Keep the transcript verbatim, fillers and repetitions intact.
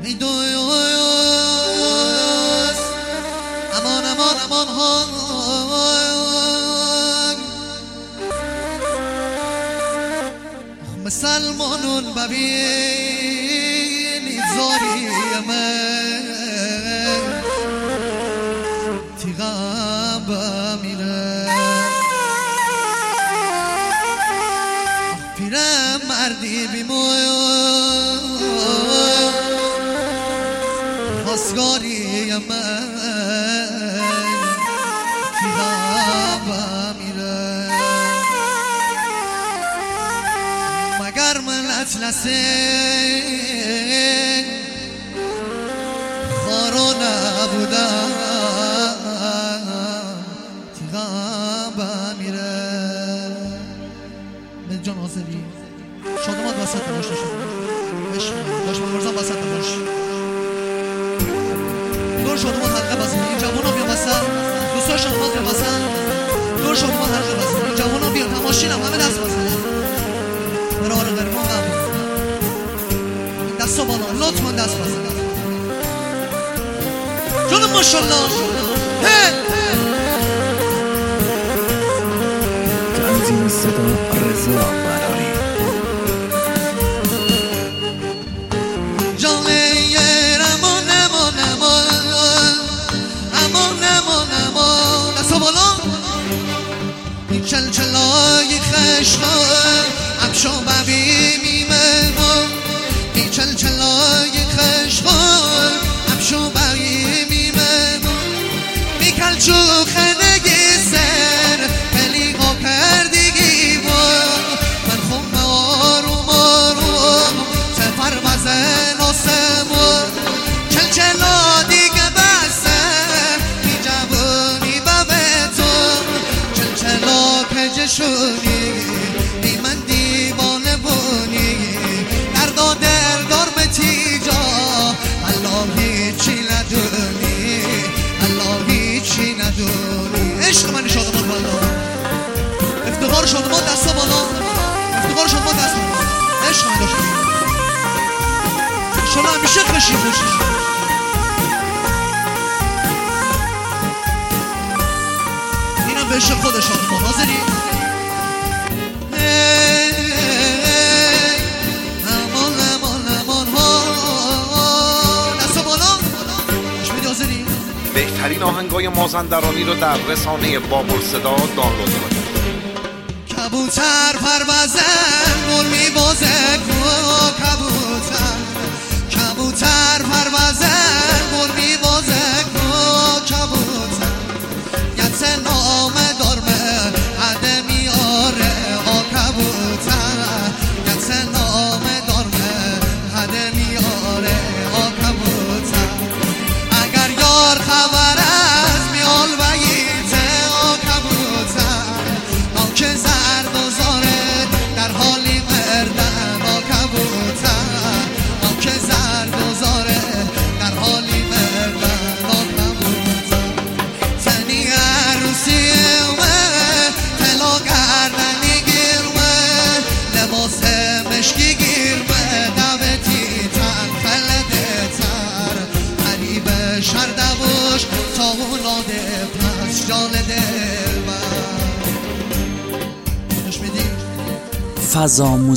ای دوست امان امان امان ها مسلمانون ببینی زاری من تیغم بمیره پیرم مردی بیمون خواستگاری من تیغم بمیره مگر من اطلسه خارو نبودم تیغم بمیره من جان آزری شادمات وسط باش عشق باش مبارزان وسط باش دور شادمات حلقه بزن این جوان ها بیا وسط دوستای شادمات بیا وسط دور شادمات حلقه بزن این جوان ها بیا تماشین هم همه دست بزن برای غریبان قبول این دست ها بالا لطفا دست بزن جانم ماشالله تنظیم صدا رضا براری جان ایر امان امان امان امان امان امان دست ها بالا این چلچلای خشخان افشا ببینیم ما این چلچلای خشخان افشا ببینیم ما میکل چو خنگی سر پلی ها کردگی با من خم آروم آروم سفر مزن آسمون چلچلا دیگه بسه بی جوانی ببتون چلچلا کجشونی بی من دیوانه بونی دردا دردار متیجا الله هیچی ندونی الله هیچی ندونی عشق من شادمان بالا افتخار شادمان دستا بالا افتخار شادمان دستا بالا عشق من داشتیم انشالله همیشه خوشی خوشی اینم به عشق خود شادمان حاضری امان امان امان ها دستا بالا اشمیدی حاضری بهترین آهنگای مازندرانی رو در رسانه بابل صدا دانلود کنید. کبوتر پروازن گل میبازه کبوتر کبوتر پروازن گل میبازه کبوتر یت نامه دارمه عده میاره آ کبوتر یت نامه دارمه عده میاره آ کبوتر اگر یار خبر از میال بگیته آ کبوتر آن که زرد و زاره در حالی مردن آ کبوتر آن که زرد و زاره در حالی مردن آ کبوتر زنی عروسی اومه طلا گردنی گیرمه لباس مشکی گیرمه دوتی تن خلده تر قریب شردوش تا اولاده پس جان دل بر فضا